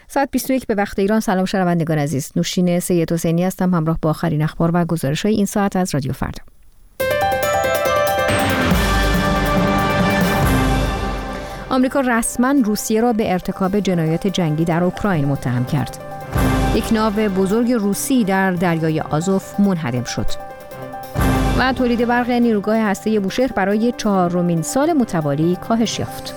ساعت 21 به وقت ایران. سلام شنوندگان عزیز، نوشین سید حسینی هستم همراه با آخرین اخبار و گزارش‌های این ساعت از رادیو فردا. آمریکا رسما روسیه را به ارتکاب جنایات جنگی در اوکراین متهم کرد. یک ناو بزرگ روسی در دریای آزوف منهدم شد. و تولید برق نیروگاه هسته‌ای بوشهر برای 4مین سال متوالی کاهش یافت.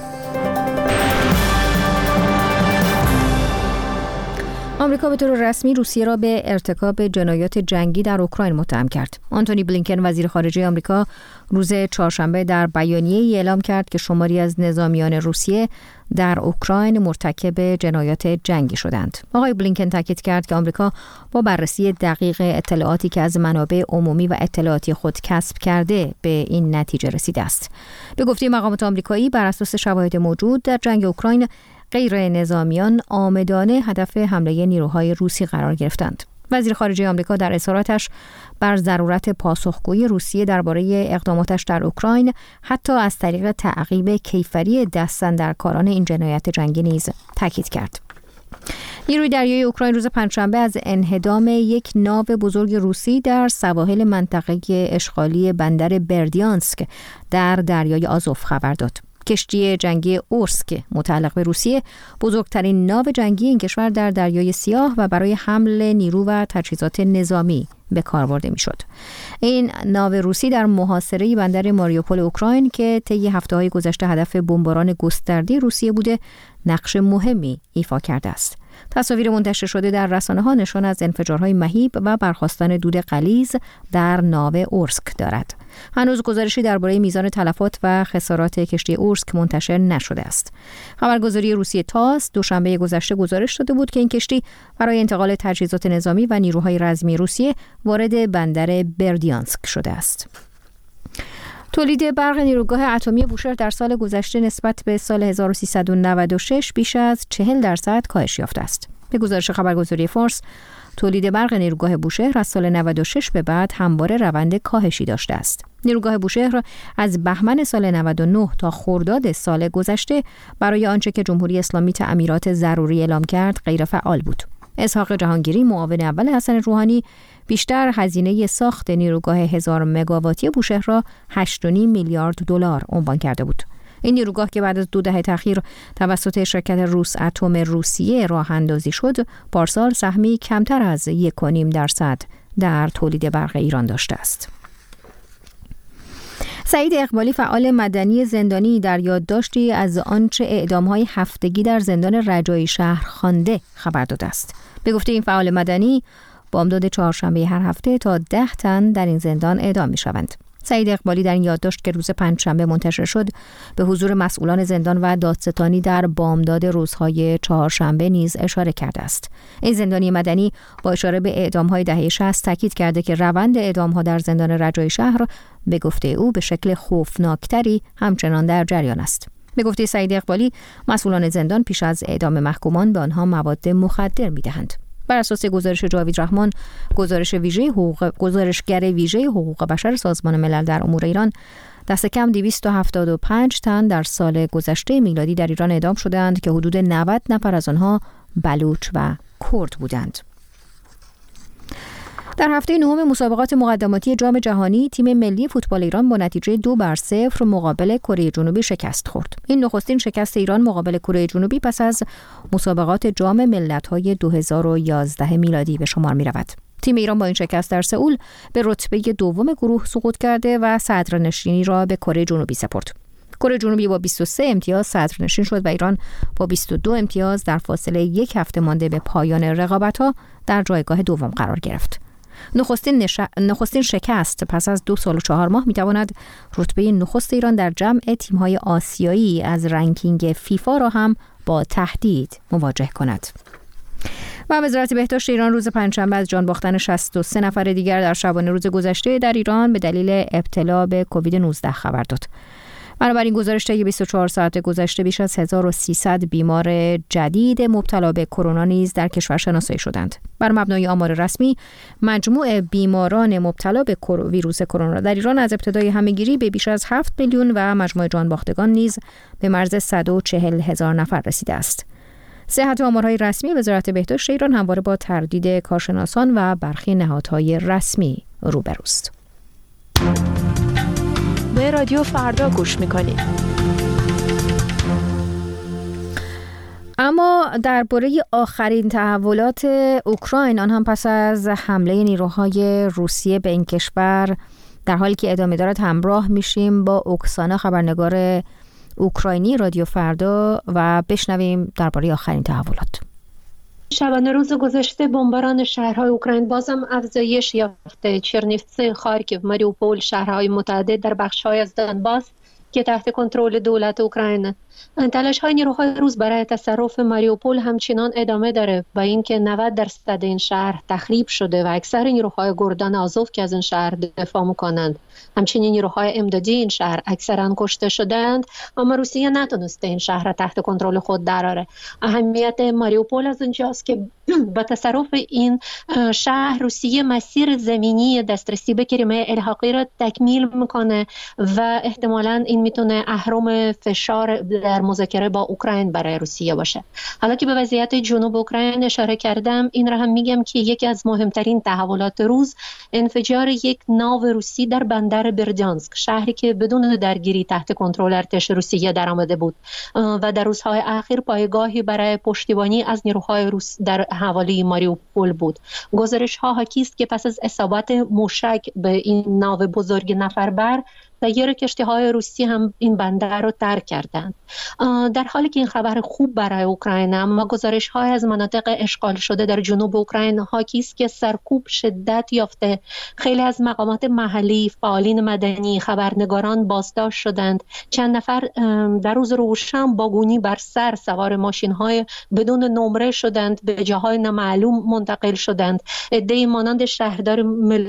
آمریکا به طور رسمی روسیه را به ارتکاب جنایات جنگی در اوکراین متهم کرد. آنتونی بلینکن وزیر خارجه آمریکا روز چهارشنبه در بیانیه‌ای اعلام کرد که شماری از نظامیان روسیه در اوکراین مرتکب جنایات جنگی شدند. آقای بلینکن تاکید کرد که آمریکا با بررسی دقیق اطلاعاتی که از منابع عمومی و اطلاعاتی خود کسب کرده به این نتیجه رسیده است. به گفته مقامات آمریکایی بر اساس شواهد موجود در جنگ اوکراین غیر نظامیان عامدانه هدف حمله نیروهای روسی قرار گرفتند. وزیر خارجه آمریکا در اظهاراتش بر ضرورت پاسخگویی روسیه درباره اقداماتش در اوکراین حتی از طریق تعقیب کیفری دستاندرکاران این جنایت جنگی نیز تاکید کرد. نیروی دریایی اوکراین روز پنجشنبه از انهدام یک ناو بزرگ روسی در سواحل منطقه اشغالی بندر بردیانسک در دریای آزوف خبر داد. کشتی جنگی اورسک متعلق به روسیه بزرگترین ناو جنگی این کشور در دریای سیاه و برای حمل نیرو و تجهیزات نظامی به کار برده میشد. این ناو روسی در محاصره بندر ماریوپول اوکراین که طی هفته‌های گذشته هدف بمباران گسترده روسیه بوده، نقش مهمی ایفا کرده است. تصاویر منتشر شده در رسانه‌ها نشان از انفجارهای مهیب و برخاستن دود غلیظ در ناو اورسک دارد. هنوز گزارشی درباره میزان تلفات و خسارات کشتی اورسک منتشر نشده است. خبرگزاری روسیه تاس دوشنبه گذشته گزارش داده بود که این کشتی برای انتقال تجهیزات نظامی و نیروهای رزمی روسیه وارد بندر بردیانسک شده است. تولید برق نیروگاه اتمی بوشهر در سال گذشته نسبت به سال 1396 بیش از 40% کاهش یافته است. به گزارش خبرگزاری فارس، تولید برق نیروگاه بوشهر از سال 96 به بعد همواره روند کاهشی داشته است. نیروگاه بوشهر از بهمن سال 99 تا خرداد سال گذشته برای آنچه که جمهوری اسلامی تعمیرات ضروری اعلام کرد غیر فعال بود. اسحاق جهانگیری معاون اول حسن روحانی بیشتر هزینه ساخت نیروگاه 1000 مگاواتی بوشهر را 8.5 میلیارد دلار عنوان کرده بود. این نیروگاه که بعد از 2 دهه تأخیر توسط شرکت روس اتم روسیه راه اندازی شد، پارسال سهمی کمتر از 1.5% در تولید برق ایران داشته است. سعید اقبالی فعال مدنی زندانی در یادداشتی از آنچه اعدام‌های هفتگی در زندان رجایی شهر خوانده خبر داده است. به گفته این فعال مدنی، بامداد چهارشنبه هر هفته تا 10 تن در این زندان اعدام می‌شوند. سعید اقبالی در این یادداشت که روز پنجشنبه منتشر شد، به حضور مسئولان زندان و دادستانی در بامداد روزهای چهارشنبه نیز اشاره کرده است. این زندانی مدنی با اشاره به اعدام‌های دهه 60 تاکید کرده که روند اعدام‌ها در زندان رجایی شهر به گفته او به شکل خوفناکتری همچنان در جریان است. به گفته سعید اقبالی، مسئولان زندان پیش از اعدام محکومان به آنها مواد مخدر می‌دهند. بر اساس گزارش جاوید رحمان، گزارشگر ویژه حقوق بشر سازمان ملل در امور ایران، دست کم 275 تن در سال گذشته میلادی در ایران اعدام شدند که حدود 90 نفر از آنها بلوچ و کرد بودند. در هفته نهم مسابقات مقدماتی جام جهانی، تیم ملی فوتبال ایران با نتیجه 2-0 مقابل کره جنوبی شکست خورد. این نخستین شکست ایران مقابل کره جنوبی پس از مسابقات جام ملت‌های 2011 میلادی به شمار می‌رود. تیم ایران با این شکست در سئول به رتبه دوم گروه سقوط کرده و صدرنشینی را به کره جنوبی سپرد. کره جنوبی با 23 امتیاز صدرنشین شد و ایران با 22 امتیاز در فاصله 1 هفته مانده به پایان رقابت‌ها در جایگاه دوم قرار گرفت. نخستین شکست پس از 2 سال و 4 ماه میتواند رتبه نخست ایران در جمع تیم‌های آسیایی از رنکینگ فیفا را هم با تهدید مواجه کند. و وزارت بهداشت ایران روز پنجشنبه از جان باختن 63 نفر دیگر در شبانه روز گذشته در ایران به دلیل ابتلا به کووید 19 خبر داد. بنابراین گزارش طی 24 ساعت گذشته بیش از 1300 بیمار جدید مبتلا به کرونا نیز در کشور شناسایی شدند. بر مبنای آمار رسمی، مجموع بیماران مبتلا به ویروس کرونا در ایران از ابتدای همه‌گیری به بیش از 7 میلیون و مجموع جان باختگان نیز به مرز 140,000 نفر رسیده است. صحت آمارهای رسمی وزارت بهداشت ایران همواره با تردید کارشناسان و برخی نهادهای رسمی روبروست. به رادیو فردا گوش میکنید. اما درباره آخرین تحولات اوکراین، آن هم پس از حمله نیروهای روسیه به این کشور، در حالی که ادامه دارد، همراه میشیم با اوکسانا، خبرنگار اوکراینی رادیو فردا، و بشنویم درباره آخرین تحولات. شبانه روز گذشته بمباران شهرهای اوکراین بازم افزایش یافته. چرنیفتس، خارکیو، ماریوپول، شهرهای متعدد در بخش‌های از دونباس که تحت کنترل دولت اوکراین. تلاش‌های نیروهای روس برای تصرف ماریوپول همچنان ادامه داره و اینکه 90% این شهر تخریب شده و اکثر نیروهای گردان آزوف که از این شهر دفاع می‌کنند، همچنین نیروهای امدادی این شهر اکثرا کشته شدند، اما روسیه نتونسته این شهر را تحت کنترل خود دراره. اهمیت ماریوپول از اونجاست که با تصرف این شهر روسیه مسیر زمینی دسترسی به کریمه الحاقی را تکمیل میکنه و احتمالاً این میتونه اهرم فشار در مذاکره با اوکراین برای روسیه باشه. حالا که به وضعیت جنوب اوکراین اشاره کردم، این را هم میگم که یکی از مهمترین تحولات روز انفجار یک ناو روسی در بندر بردیانسک، شهری که بدون درگیری تحت کنترل ارتش روسیه درآمده بود و در روزهای اخیر پایگاهی برای پشتیبانی از نیروهای روس در حوالی ماریوپول بود. گزارش‌ها حاکی است که پس از اصابت موشک به این ناو بزرگ نفربر، سایر کشتی‌های روسی هم این بندر رو ترک کردند. در حالی که این خبر خوب برای اوکراین، اما گزارش‌های از مناطق اشغال شده در جنوب اوکراین حاکی است که سرکوب شدت یافته. خیلی از مقامات محلی، فعالین مدنی، خبرنگاران بازداشت شدند. چند نفر در روز روشن با گونی بر سر سوار ماشین‌های بدون نمره شدند، به جاهای نامعلوم منتقل شدند. عده‌ای مانند شهردار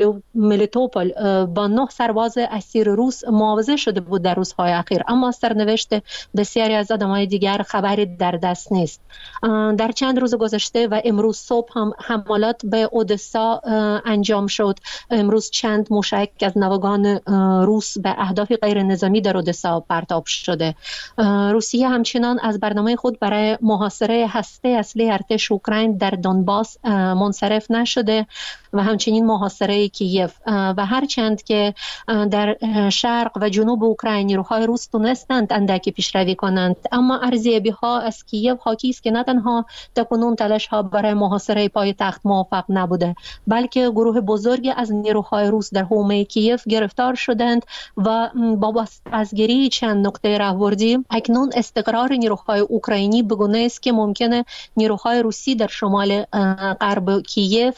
ملیتوپول با 9 سرباز اسیر روس معاوضه شده بود در روزهای اخیر، اما سرنوشت بسیاری از آدمای دیگر خبری در دست نیست. در چند روز گذشته و امروز صبح هم حملات به اودسا انجام شد. امروز چند موشک از ناوگان روس به اهداف غیر نظامی در اودسا پرتاب شده. روسیه همچنان از برنامه خود برای محاصره هسته اصلی ارتش اوکراین در دونباس منصرف نشده و همچنین محاصره کیف، و هرچند که در شرق و جنوب اوکراین نیروهای روس تونستند اندکی پیشروی کنند، اما ارزیابی‌ها از کیف حاکی است که نه تنها تاکنون تلاش‌ها برای محاصره پایتخت موفق نبوده، بلکه گروه بزرگی از نیروهای روس در حومه کیف گرفتار شدند و با بازگیری چند نقطه راهبردی اکنون استقرار نیروهای اوکراینی به گونه است که ممکنه نیروهای روسی در شمال غرب کیف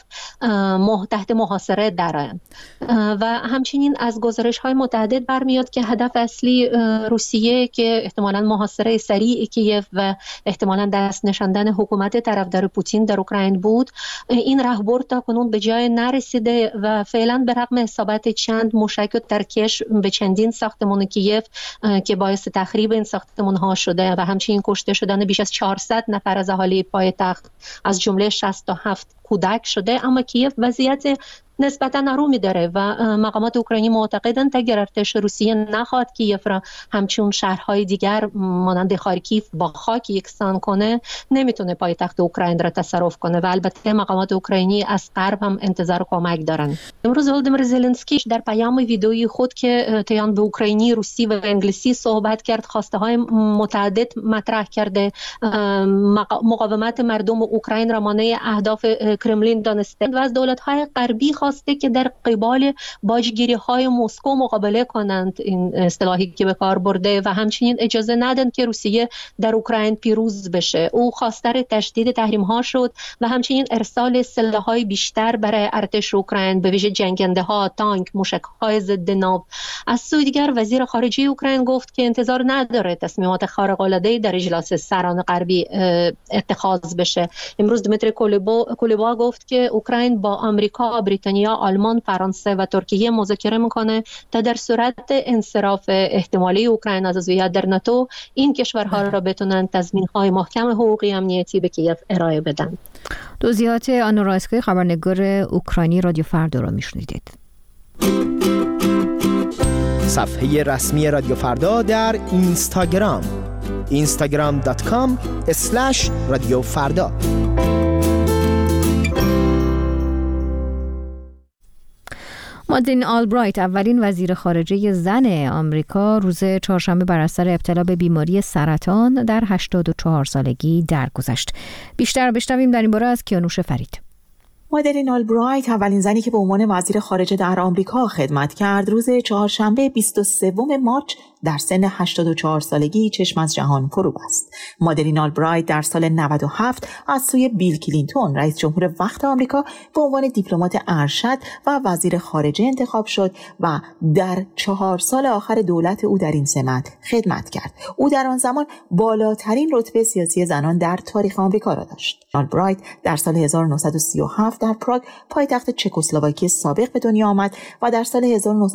تحت محاصره درآیند. و همچنین از گزارش‌های متعدد برمیاد که هدف اصلی روسیه که احتمالاً محاصره سریع کیف و احتمالاً دست نشاندن حکومت طرفدار پوتین در اوکراین بود، این راهبرد تا کنون به جای نرسیده و فعلا به رغم اصابت چند موشک و ترکش به چندین ساختمان کیف که باعث تخریب این ساختمان‌ها شده و همچنین کشته شدن بیش از 400 نفر از اهالی پایتخت از جمله 67 کودک شده، اما کیف وضعیت نسبتاً آرومی داره و مقامات اوکراینی معتقدند اگر ارتش روسیه نخواد کیف را همچون شهرهای دیگر مانند خارکیف با خاک یکسان کنه، نمیتونه پایتخت اوکراین را تصرف کنه و البته مقامات اوکراینی از غرب هم انتظار کمک دارن. امروز ولودیمیر زلنسکی در پیام ویدئویی خود که تیان به اوکراینی، روسی و انگلیسی صحبت کرد، خواسته های متعدد مطرح کرده. مقاومت مردم اوکراین را مانع اهداف کرملین دانسته و از دولت‌های غربی خواسته که در قبال باجگیری‌های مسکو مقابله کنند، این اصطلاحی که به کار برده، و همچنین اجازه ندن که روسیه در اوکراین پیروز بشه. او خواستار تشدید تحریم‌ها شد و همچنین ارسال سلاح‌های بیشتر برای ارتش اوکراین، به ویژه جنگنده‌ها، تانک، موشک‌های ضد ناو. از سوی دیگر وزیر خارجه اوکراین گفت که انتظار نداره تصمیمات خارق‌العاده‌ای در اجلاس سران غربی اتخاذ بشه. امروز دمیتری کولبا گفت که اوکراین با آمریکا، بریتانیا، آلمان، فرانسه و ترکیه مذاکره میکنه تا در صورت انصراف احتمالی اوکراین از عضویت در ناتو این کشورها را بتونن تضمین‌های محکم حقوقی امنیتی به کیف ارائه بدن. توضیحات آنا رایسکوی، خبرنگار اوکراینی رادیو فردا را میشنیدید. صفحه رسمی رادیو فردا در اینستاگرام instagram.com/radiofarda. مادلین آلبرایت، اولین وزیر خارجه زن آمریکا، روز چهارشنبه بر اثر ابتلا به بیماری سرطان در 84 سالگی درگذشت. بیشتر بشنویم در این باره از کیانوش فرید. مادلین آلبرایت، اولین زنی که به عنوان وزیر خارجه در آمریکا خدمت کرد، روز چهارشنبه 23 مارس در سن 84 سالگی چشم از جهان فرو بست. مادلین آلبرایت در سال 97 از سوی بیل کلینتون، رئیس جمهور وقت آمریکا، به عنوان دیپلمات ارشد و وزیر خارجه انتخاب شد و در 4 سال آخر دولت او در این سمت خدمت کرد. او در آن زمان بالاترین رتبه سیاسی زنان در تاریخ آمریکا را داشت. آلبرایت در سال 1937 در پراگ، پایتخت چکسلواکی سابق، به دنیا آمد و در سال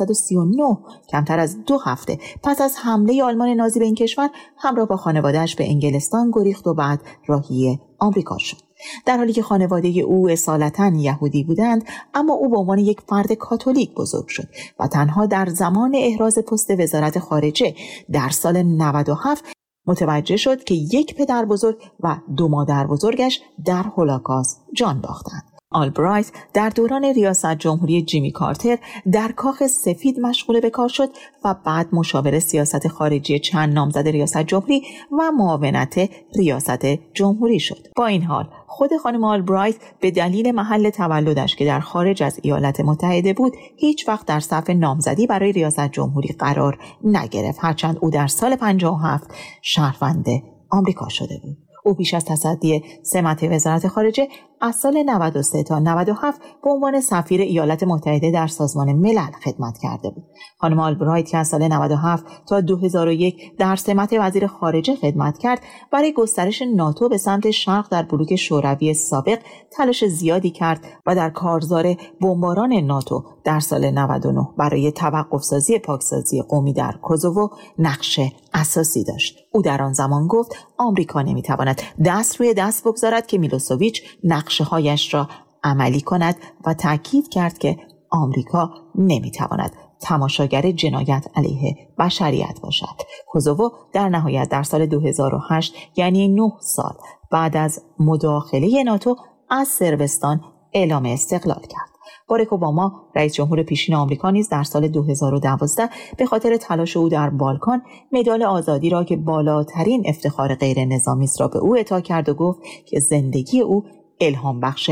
1939 کمتر از 2 هفته پس از حمله آلمان نازی به این کشور همراه با خانواده‌اش به انگلستان گریخت و بعد راهی آمریکا شد. در حالی که خانواده او اصالتاً یهودی بودند، اما او به عنوان یک فرد کاتولیک بزرگ شد و تنها در زمان احراز پست وزارت خارجه در سال 97 متوجه شد که یک پدر بزرگ و 2 مادر بزرگش در هولوکاست جان باختند. آلبرایت در دوران ریاست جمهوری جیمی کارتر در کاخ سفید مشغول به کار شد و بعد مشاور سیاست خارجی چند نامزد ریاست جمهوری و معاونت ریاست جمهوری شد. با این حال خود خانم آلبرایت به دلیل محل تولدش که در خارج از ایالات متحده بود، هیچ وقت در صف نامزدی برای ریاست جمهوری قرار نگرفت، هرچند او در سال 57 شهروند آمریکا شده بود. او پیش از تصدی سمت وزارت خارجه از سال 93 تا 97 به عنوان سفیر ایالات متحده در سازمان ملل خدمت کرده بود. خانم آلبرایت که از سال 97 تا 2001 در سمت وزیر خارجه خدمت کرد، برای گسترش ناتو به سمت شرق در بلوک شوروی سابق تلاش زیادی کرد و در کارزار بمباران ناتو در سال 99 برای توقف‌سازی پاکسازی قومی در کوزوو نقش اساسی داشت. او در آن زمان گفت آمریکا نمیتواند دست روی دست بگذارد که میلوسوویچ نقشه‌هایش را عملی کند و تأکید کرد که آمریکا نمیتواند تماشاگر جنایت علیه بشریت باشد. کوزوو در نهایت در سال 2008، یعنی 9 سال بعد از مداخله ناتو، از صربستان اعلام استقلال کرد. باراک اوباما، رئیس جمهور پیشین آمریکا، نیز در سال 2012 به خاطر تلاش او در بالکان مدال آزادی را که بالاترین افتخار غیر نظامی است را به او اعطا کرد و گفت که زندگی او الهام بخش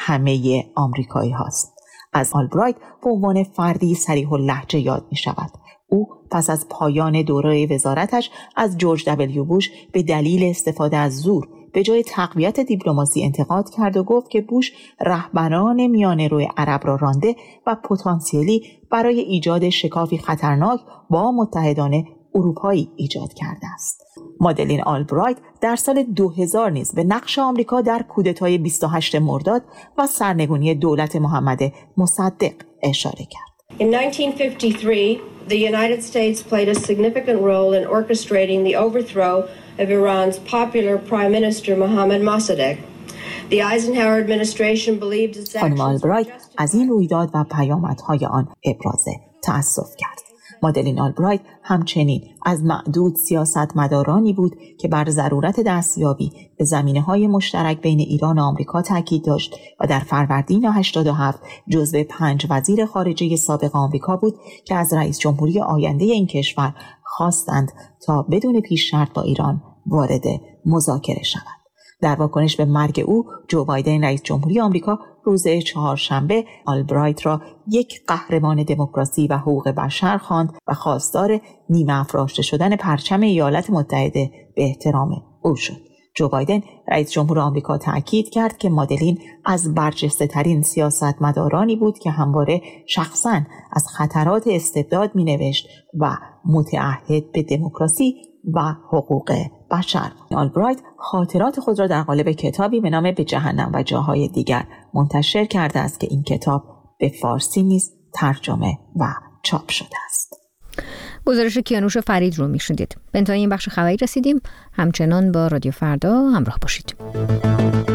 همه آمریکایی هاست. از آلبرایت به عنوان فردی صریح اللهجه یاد می شود. او پس از پایان دوره وزارتش از جورج دبلیو بوش به دلیل استفاده از زور به جای تقویت دیپلماسی انتقاد کرد و گفت که بوش رهبران میانه روی عرب را رانده و پتانسیلی برای ایجاد شکافی خطرناک با متحدان اروپایی ایجاد کرده است. مادلین آلبرایت در سال 2000 نیز به نقش آمریکا در کودتای 28 مرداد و سرنگونی دولت محمد مصدق اشاره کرد. In 1953, the United States played a significant role in orchestrating the overthrow of Iran's popular Prime Minister Mohammad Mossadegh. The Eisenhower administration believed its خانم آلبرایت از این رویداد و پیامدهای آن ابراز تأسف کرد. مادلین آلبرایت همچنین از معدود سیاستمدارانی بود که بر ضرورت دستیابی به زمینه‌های مشترک بین ایران و آمریکا تاکید داشت و در فروردین 87 جزو 5 وزیر خارجه سابق آمریکا بود که از رئیس جمهوری آینده این کشور خواستند تا بدون پیش شرط با ایران وارد مذاکره شود. در واکنش به مرگ او، جو بایدن رئیس جمهوری آمریکا روز چهارشنبه آلبرایت را یک قهرمان دموکراسی و حقوق بشر خواند و خواستار نیمه افراشته شدن پرچم ایالات متحده به احترام او شد. جو بایدن رئیس جمهور آمریکا تأکید کرد که مادلین از برجسته‌ترین سیاستمدارانی بود که همواره شخصاً از خطرات استبداد می‌نوشت و متعهد به دموکراسی و حقوق بشر. آلبرایت خاطرات خود را در قالب کتابی به نام به جهنم و جاهای دیگر منتشر کرده است که این کتاب به فارسی نیز ترجمه و چاپ شده است. گزارش کیانوش فرید رو میشنیدید. به انتهای این بخش خبری رسیدیم. همچنان با رادیو فردا همراه باشید.